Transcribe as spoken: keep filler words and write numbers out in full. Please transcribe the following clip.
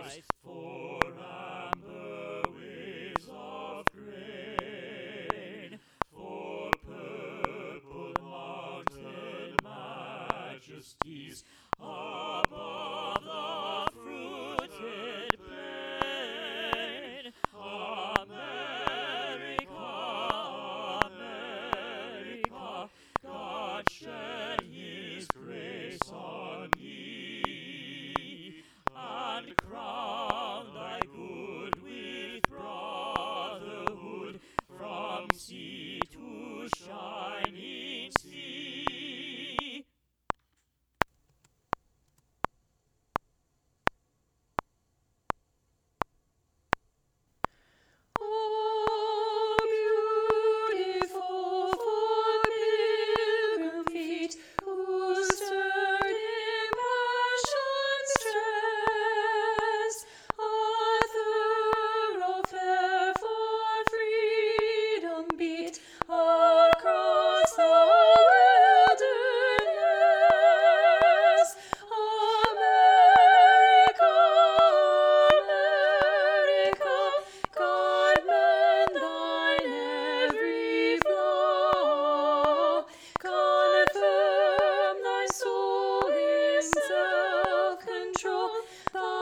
Christ, for amber waves of grain, for purple mountain majesties above the fruited plain. America, America, God shed his grace on thee, and crown thy good with brotherhood from sea to shining sea. Oh, beautiful for pilgrim feet, who stirred in passion's stress, a thoroughfare for freedom beat across the wilderness. America, America, God mend thine every flaw, confirm thy soul in self-control, thy